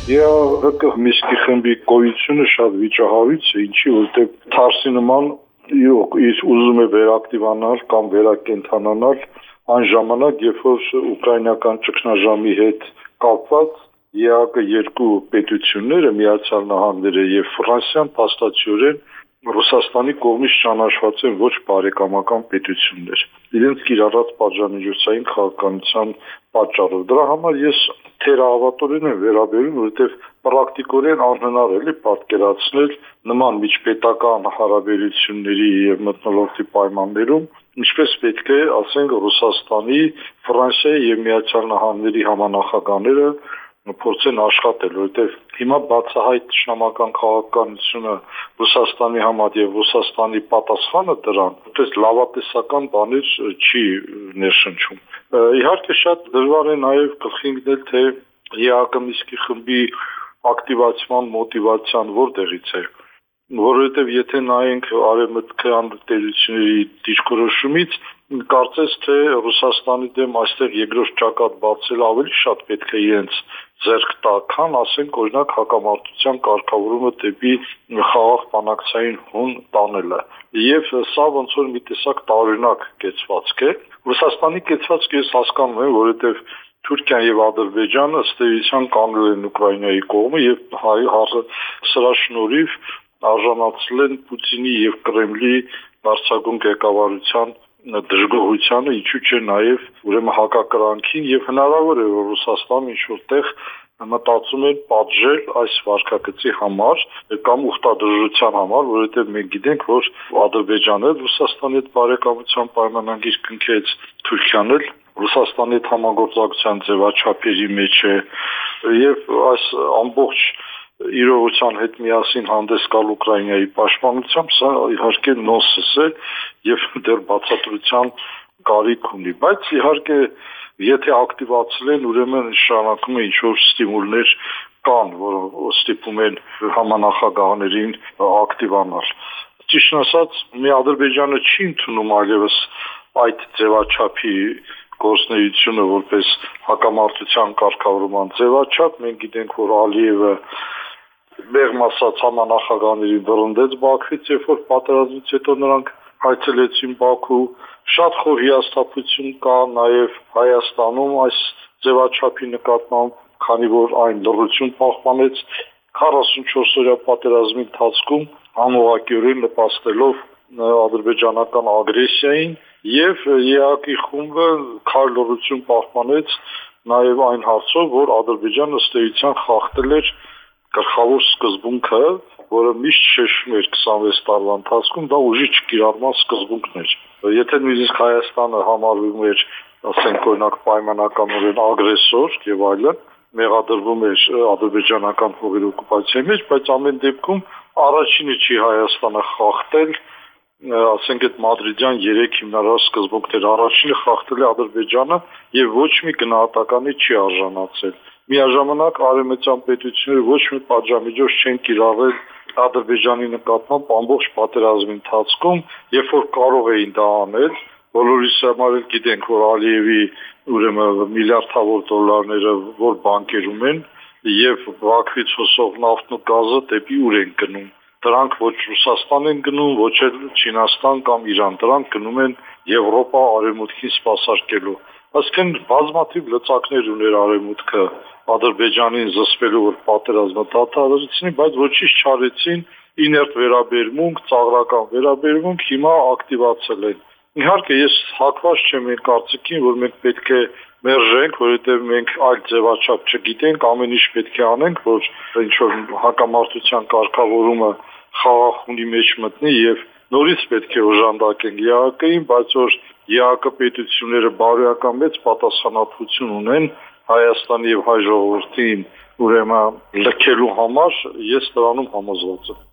ԵԱՀԿ Միսկի խմբի գոյությունը շատ վիճահարույց է, ինչի որտեղ թարսի նման իր ուզում է վերակտիվանալ կամ վերակենդանանալ այն ժամանակ, երբ որ ուկրաինական ճգնաժամի հետ կապված ԵԱՀԿ երկու պետությունները, Միացյալ Նահանգները եւ Ֆրանսիան փաստացիորեն Ռուսաստանի կողմից ճանաչված են ոչ բարեկամական պետություններ։ Իրենց կիրառած պատժամիջոցային քաղաքականության պատճառով։ Դրա համար ես թերահավատորեն եմ վերաբերում, որովհետեւ պրակտիկորեն անհնար է պատկերացնել նման միջպետական հարաբերությունների եւ մթնոլորտի պայմաններում, ինչպես պետք է, ասենք, Ռուսաստանի, Ֆրանսիայի եւ Միացյալ Նահանգների համանախագահները փորձեն աշխատել, որովհետև հիմա բացահայտ ճշնամական քաղաքականությունը Ռուսաստանի համար եւ Ռուսաստանի պատասխանը դրան որպես լավատեսական բաներ չի ներշնչում։ Իհարկե շատ դժվար է նաեւ գլխի ընկնել, թե ԵԱՀԿ Միսկի խմբի ակտիվացման մոտիվացիան որտեղից է, որովհետև եթե նայենք արևմտյան տերությունների դիրքորոշումից, կարծես թե Ռուսաստանի դեմ այստեղ երկրորդ ճակատ բացել ավելի շատ պետք է իրենց ձեռք տա, քան ասենք օրինակ հակամարտության կարգավորումը դեպի խաղաղ բանակցային հուն տանելը։ Եվ սա ոնց որ մի տեսակ տարօրինակ կեցվածք է։ Ռուսաստանի կեցվածքը ես հասկանում եմ, որովհետև Թուրքիան եւ Ադրբեջանը ըստ էության կանգնել են Ուկրաինայի կողմը եւ սրա շնորհիվ արժանացել են Պուտինի եւ Կրեմլի բարձրագույն ղեկավարության դժգոհությանը, ինչու՞ չէ նաեւ ուրեմն հակակրանքին եւ հնարավոր է որ Ռուսաստանը ինչ-որտեղ մտածում են պատժել այս վարկագծի համար կամ ուխտադրժության համար, որովհետեւ մենք գիտենք, որ Ադրբեջանը Ռուսաստանի հետ բարեկամության պայմանագիր կնքեց, Թուրքիան էլ Ռուսաստանի հետ համագործակցության ձևաչափերի մեջ է եւ այս ամբողջ իրողության հետ միասին հանդես գալ Ուկրաինայի պաշտպանությամբ, սա իհարկե նոնսենս է եւ դեռ բացատրության կարիք ունի, բայց իհարկե եթե ակտիվացել են, ուրեմն նշանակում է ինչ-որ ստիմուլներ կան, որ ստիպում են համանախագահներին ակտիվանալ։ Ճիշտն ասած, մի Ադրբեջանը չի ընդունում այլևս այդ ձևաչափի գործունեությունը որպես հակամարտության կարգավորման ձևաչափ։ Մենք գիտենք, որ Ալիևը մեղմ ասած համանախագահներին վռնդեց Բաքվից, երբ որ պատերազմից հետո նրանք այցելեցին Բաքու, շատ խոր հիասթափություն կա նաև Հայաստանում այս ձևաչափի նկատմամբ, քանի որ այն լռություն պահպանեց 44-օրյա պատերազմի ընթացքում անուղղակիորեն նպաստելով ադրբեջանական ագրեսիային եւ ԵԱՀԿ-ի խումբը քար լռություն պահպանեց նաև այն հարցով, որ Ադրբեջանը ըստ էության խախտել էր գլխավոր սկզբունքը, որը միշտ շեշտում էր 26 տարվա ընթացքում, դա ուժի չկիրառման սկզբունքն էր։ Եթե նույնիսկ Հայաստանը համարվում էր, ասենք օրինակ պայմանականորեն ագրեսոր եւ այլն, մեղադրվում էր ադրբեջանական հողերի օկուպացիայի մեջ, բայց ամեն դեպքում առաջինը չի Հայաստանը խախտել, ասենք այդ մադրիդյան 3 հիմնարար սկզբունքներ, առաջինը խախտել է Ադրբեջանը եւ ոչ մի գնահատականի չի արժանացել։ Միաժամանակ արևմտյան պետությունները ոչ մի պատժամիջոց չեն կիրառել Ադրբեջանի նկատմամբ ամբողջ պատերազմի ընթացքում, երբ որ կարող էին դա անել, բոլորիս համար էլ գիտենք, որ Ալիևի ուրեմն միլիարդավոր դոլարները որ բանկերում են եւ Բաքվից հոսող նավթն ու գազը դեպի ուր են գնում։ Դրանք ոչ Ռուսաստան են գնում, ոչ էլ Չինաստան կամ Իրան, դրանք գնում են Եվրոպա, Արևմուտքին սպասարկելու։ Այսինքն բազմաթիվ լծակներ ուներ Արևմուտքը Ադրբեջանին զսպելու որ պատերազմը դադարեցնի, բայց ոչինչ չարեցին, իներտ վերաբերմունք, ծաղրական վերաբերմունք հիմա ակտիվացել են։ Իհարկե ես հակված չեմ այն կարծիքին, որ մենք պետք է մերժենք, որովհետև մենք այլ ձևաչափ չգիտենք, ամեն ինչ պետք է անենք, որ ինչ որ հակամարտության կարգավորումը խաղաղ խունի մեջ մտնի եւ նորից պետք է օժանդակենք ԵԱՀԿ-ին, բայց որ ԵԱՀԿ պետությունները բարոյական մեծ պատասխանատվություն ունեն Հայաստանի եւ հայ ժողովրդին ուրեմն լքելու համար, ես դրանում համոզված եմ։